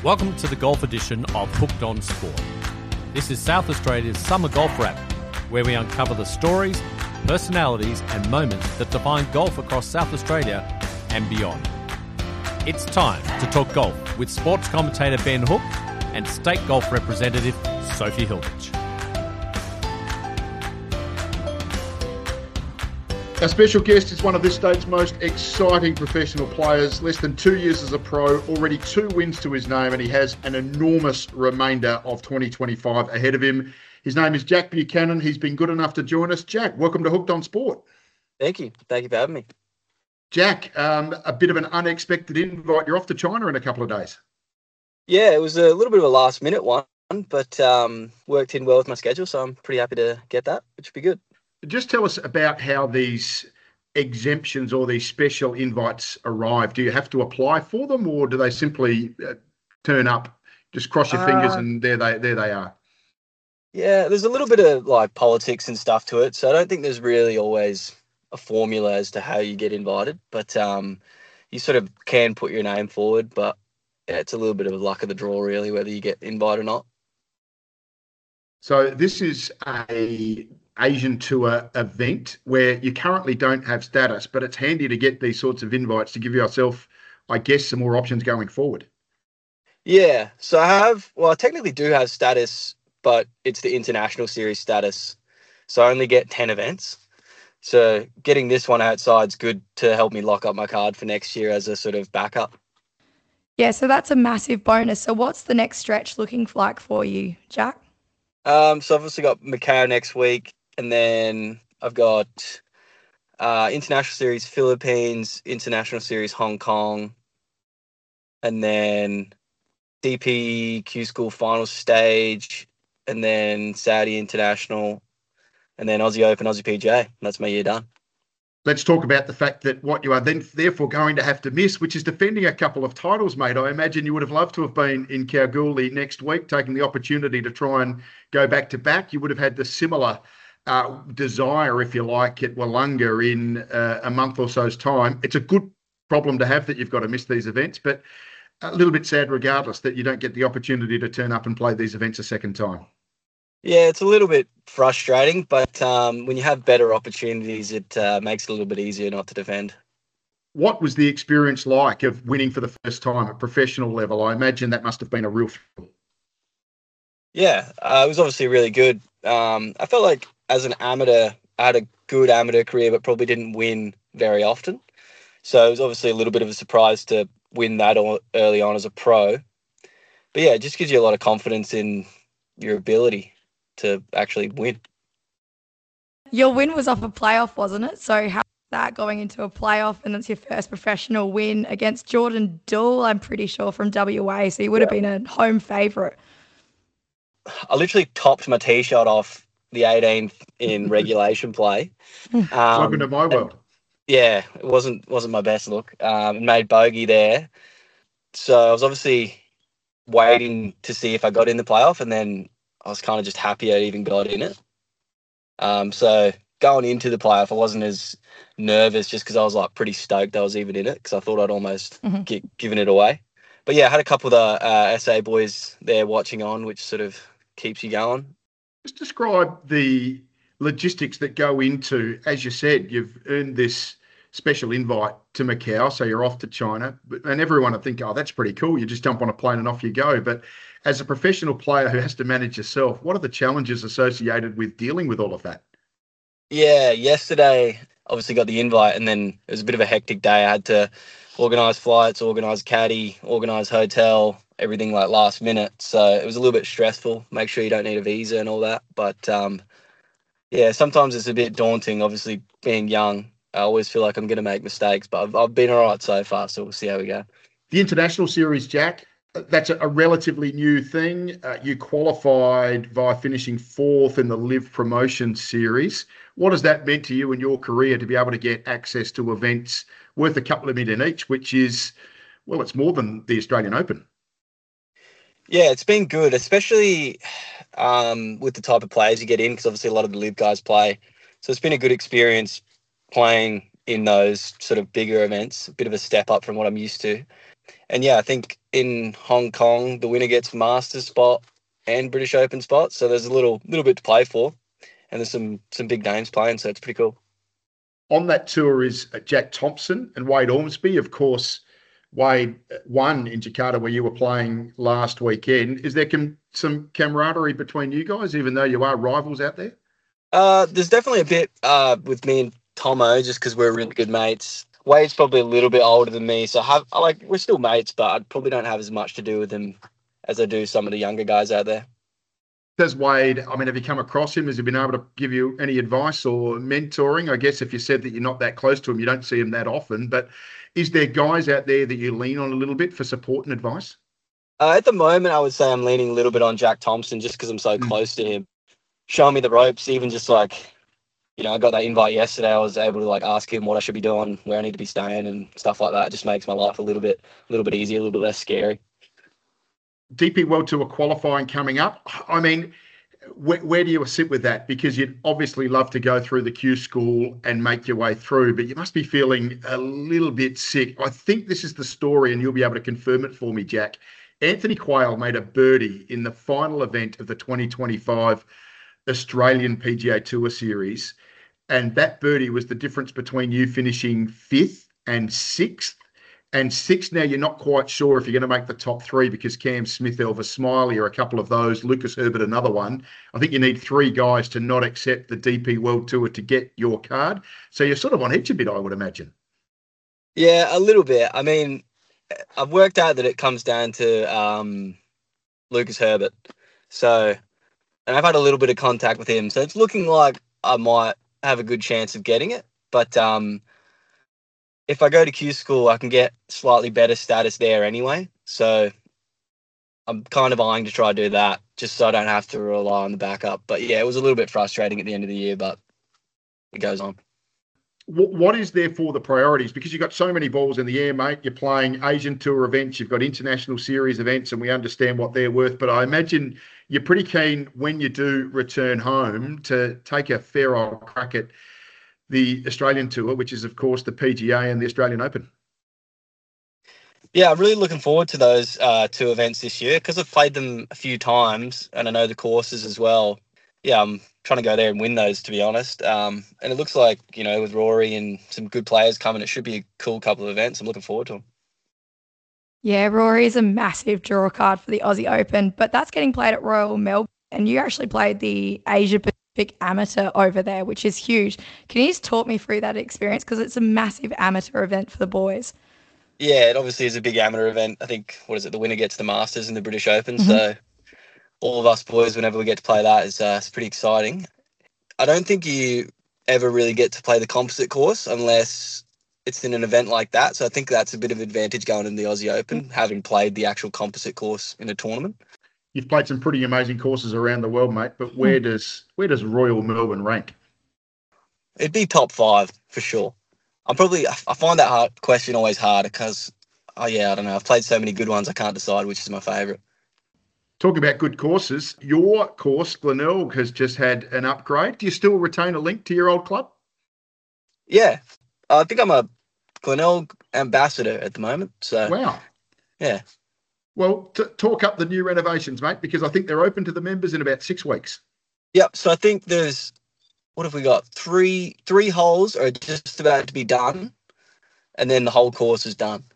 Welcome to the golf edition of Hooked on Sport. This is South Australia's summer golf wrap, where we uncover the stories, personalities and moments that define golf across South Australia and beyond. It's time to talk golf with sports commentator Ben Hook and state golf representative Sophie Hilditch. Our special guest is one of this state's most exciting professional players. Less than 2 years as a pro, already 2 wins to his name, and he has an enormous remainder of 2025 ahead of him. His name is Jack Buchanan. He's been good enough to join us. Jack, welcome to Hooked on Sport. Thank you. Thank you for having me. Jack, a bit of an unexpected invite. You're off to China in a couple of days. Yeah, it was a little bit of a last-minute one, but worked in well with my schedule, so I'm pretty happy to get that, which would be good. Just tell us about how these exemptions or these special invites arrive. Do you have to apply for them, or do they simply turn up, just cross your fingers and there they are? Yeah, there's a little bit of like politics and stuff to it, so I don't think there's really always a formula as to how you get invited, but you sort of can put your name forward, but yeah, it's a little bit of a luck of the draw really, whether you get invited or not. So this is a Asian Tour event where you currently don't have status, but it's handy to get these sorts of invites to give yourself, I guess, some more options going forward. Yeah, so I technically do have status, but it's the international series status. So I only get 10 events. So getting this one outside is good to help me lock up my card for next year as a sort of backup. Yeah, so that's a massive bonus. So what's the next stretch looking like for you, Jack? So I've obviously got Macau next week, and then I've got International Series Philippines, International Series Hong Kong, and then DP School final stage, and then Saudi International, and then Aussie Open, Aussie PGA. That's my year done. Let's talk about the fact that what you are then therefore going to have to miss, which is defending a couple of titles, mate. I imagine you would have loved to have been in Kalgoorlie next week, taking the opportunity to try and go back to back. You would have had the similar desire, if you like, at Wollonga in a month or so's time. It's a good problem to have that you've got to miss these events, but a little bit sad regardless that you don't get the opportunity to turn up and play these events a second time. Yeah, it's a little bit frustrating, but when you have better opportunities, it makes it a little bit easier not to defend. What was the experience like of winning for the first time at professional level? I imagine that must have been a real thrill. Yeah, it was obviously really good. I felt like as an amateur, I had a good amateur career, but probably didn't win very often. So it was obviously a little bit of a surprise to win that early on as a pro. But yeah, it just gives you a lot of confidence in your ability to actually win. Your win was off a playoff, wasn't it? So how was that going into a playoff, and it's your first professional win against Jordan Dool, I'm pretty sure, from WA, so you would have been a home favourite. I literally topped my tee shot off the 18th in regulation play. Welcome to my world. Yeah, it wasn't my best look. Made bogey there. So I was obviously waiting to see if I got in the playoff, and then I was kind of just happy I even got in it. So going into the playoff, I wasn't as nervous just because I was like pretty stoked I was even in it, because I thought I'd almost given it away. But yeah, I had a couple of the SA boys there watching on, which sort of keeps you going. Just describe the logistics that go into, as you said, you've earned this special invite to Macau, so you're off to China, and everyone would think, oh, that's pretty cool. You just jump on a plane and off you go. But as a professional player who has to manage yourself, what are the challenges associated with dealing with all of that? Yeah, yesterday, obviously got the invite, and then it was a bit of a hectic day. I had to organise flights, organise caddy, organise hotel, everything like last minute. So it was a little bit stressful. Make sure you don't need a visa and all that. But yeah, sometimes it's a bit daunting. Obviously, being young, I always feel like I'm going to make mistakes, but I've been all right so far. So we'll see how we go. The International Series, Jack, that's a relatively new thing. You qualified via finishing 4th in the Live Promotion Series. What has that meant to you in your career to be able to get access to events worth a couple of million each, which is, well, it's more than the Australian Open? Yeah, it's been good, especially with the type of players you get in, because obviously a lot of the Live guys play. So it's been a good experience playing in those sort of bigger events, a bit of a step up from what I'm used to. And yeah, I think in Hong Kong, the winner gets Masters spot and British Open spot. So there's a little bit to play for, and there's some big names playing, so it's pretty cool. On that tour is Jack Thompson and Wade Ormsby. Of course, Wade won in Jakarta where you were playing last weekend. Is there some camaraderie between you guys, even though you are rivals out there? There's definitely a bit with me and Tomo, just because we're really good mates. Wade's probably a little bit older than me, so we're still mates, but I probably don't have as much to do with him as I do some of the younger guys out there. Does Wade, have you come across him? Has he been able to give you any advice or mentoring? I guess if you said that you're not that close to him, you don't see him that often, but is there guys out there that you lean on a little bit for support and advice? At the moment, I would say I'm leaning a little bit on Jack Thompson just because I'm so close to him. Showing me the ropes, even just I got that invite yesterday. I was able to ask him what I should be doing, where I need to be staying and stuff like that. It just makes my life a little bit easier, a little bit less scary. DP World Tour qualifying coming up. Where do you sit with that? Because you'd obviously love to go through the Q school and make your way through, but you must be feeling a little bit sick. I think this is the story, and you'll be able to confirm it for me, Jack. Anthony Quayle made a birdie in the final event of the 2025 Australian PGA Tour Series, and that birdie was the difference between you finishing 5th and 6th. And 6th, now you're not quite sure if you're going to make the top 3 because Cam Smith, Elvis Smiley are a couple of those, Lucas Herbert another one. I think you need 3 guys to not accept the DP World Tour to get your card. So you're sort of on edge a bit, I would imagine. Yeah, a little bit. I've worked out that it comes down to Lucas Herbert. And I've had a little bit of contact with him. So it's looking like I might have a good chance of getting it. But if I go to Q school, I can get slightly better status there anyway. So I'm kind of eyeing to try to do that just so I don't have to rely on the backup. But yeah, it was a little bit frustrating at the end of the year, but it goes on. What is there for the priorities? Because you've got so many balls in the air, mate. You're playing Asian Tour events, you've got international series events, and we understand what they're worth. But I imagine you're pretty keen when you do return home to take a fair old crack at the Australian Tour, which is, of course, the PGA and the Australian Open. Yeah, I'm really looking forward to those 2 events this year because I've played them a few times and I know the courses as well. Yeah, I'm trying to go there and win those, to be honest. And it looks like, with Rory and some good players coming, it should be a cool couple of events. I'm looking forward to them. Yeah, Rory is a massive draw card for the Aussie Open, but that's getting played at Royal Melbourne. And you actually played the Asia Pacific Amateur over there, which is huge. Can you just talk me through that experience? Because it's a massive amateur event for the boys. Yeah, it obviously is a big amateur event. I think, the winner gets the Masters and the British Open. Mm-hmm. So all of us boys, whenever we get to play that, it's pretty exciting. I don't think you ever really get to play the composite course unless it's in an event like that. So I think that's a bit of advantage going in the Aussie Open, having played the actual composite course in a tournament. You've played some pretty amazing courses around the world, mate, but where does Royal Melbourne rank? It'd be top 5 for sure. I find that question always harder because, I don't know. I've played so many good ones, I can't decide which is my favourite. Talking about good courses, your course, Glenelg, has just had an upgrade. Do you still retain a link to your old club? Yeah. I think I'm a Glenelg ambassador at the moment. So wow. Yeah. Well, talk up the new renovations, mate, because I think they're open to the members in about 6 weeks. Yep. So I think there's, what have we got? Three holes are just about to be done, and then the whole course is done.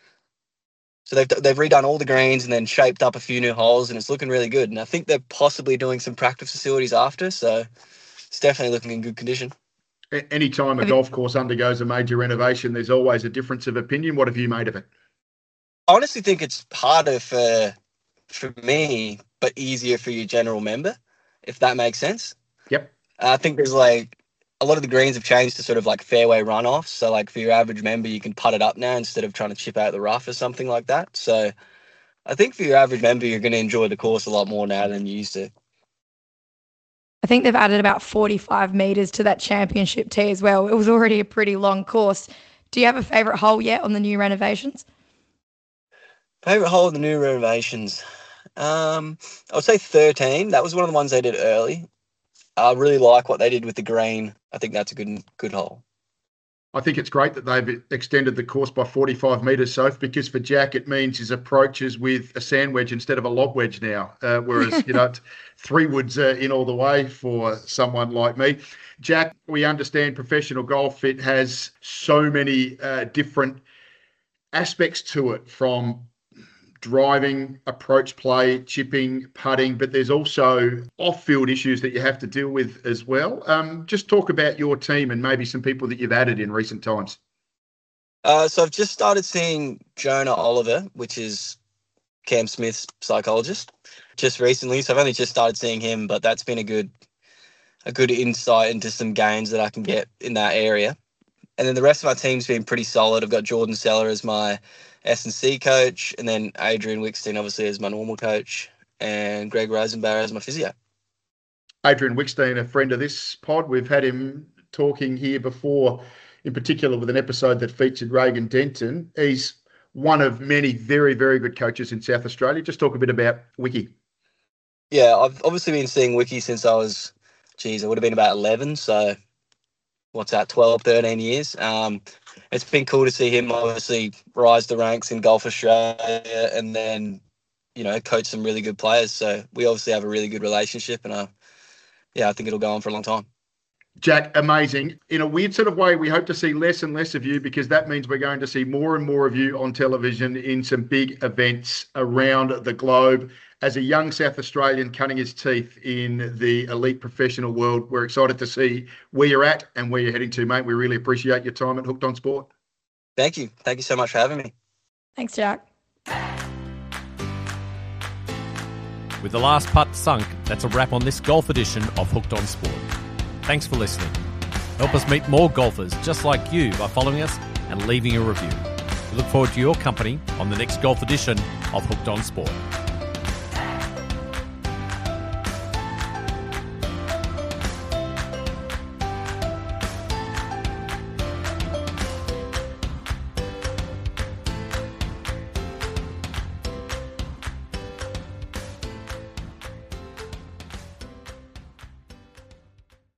So they've redone all the greens and then shaped up a few new holes, and it's looking really good. And I think they're possibly doing some practice facilities after, so it's definitely looking in good condition. Anytime a golf course undergoes a major renovation, there's always a difference of opinion. What have you made of it? I honestly think it's harder for me, but easier for your general member, if that makes sense. Yep. I think there's a lot of the greens have changed to sort of fairway runoffs. So for your average member, you can putt it up now instead of trying to chip out the rough or something like that. So I think for your average member, you're going to enjoy the course a lot more now than you used to. I think they've added about 45 metres to that championship tee as well. It was already a pretty long course. Do you have a favourite hole yet on the new renovations? Favourite hole in the new renovations? I would say 13. That was one of the ones they did early. I really like what they did with the green. I think that's a good hole. I think it's great that they've extended the course by 45 metres, Soph, because for Jack it means his approach is with a sand wedge instead of a lob wedge now, whereas, 3 woods in all the way for someone like me. Jack, we understand professional golf, it has so many different aspects to it, from driving, approach play, chipping, putting, but there's also off-field issues that you have to deal with as well. Just talk about your team and maybe some people that you've added in recent times. So I've just started seeing Jonah Oliver, which is Cam Smith's psychologist, just recently. So I've only just started seeing him, but that's been a good insight into some gains that I can get in that area. And then the rest of my team's been pretty solid. I've got Jordan Seller as my S&C coach, and then Adrian Wickstein obviously as my normal coach, and Greg Rosenbauer as my physio. Adrian Wickstein, a friend of this pod. We've had him talking here before, in particular with an episode that featured Reagan Denton. He's one of many very, very good coaches in South Australia. Just talk a bit about Wicky. Yeah, I've obviously been seeing Wicky since I was, I would have been about 11, so what's that, 12, 13 years. It's been cool to see him obviously rise the ranks in Golf Australia and then, coach some really good players. So we obviously have a really good relationship, and I think it'll go on for a long time. Jack, amazing. In a weird sort of way, we hope to see less and less of you, because that means we're going to see more and more of you on television in some big events around the globe. As a young South Australian cutting his teeth in the elite professional world, we're excited to see where you're at and where you're heading to, mate. We really appreciate your time at Hooked on Sport. Thank you. Thank you so much for having me. Thanks, Jack. With the last putt sunk, that's a wrap on this golf edition of Hooked on Sport. Thanks for listening. Help us meet more golfers just like you by following us and leaving a review. We look forward to your company on the next golf edition of Hooked on Sport.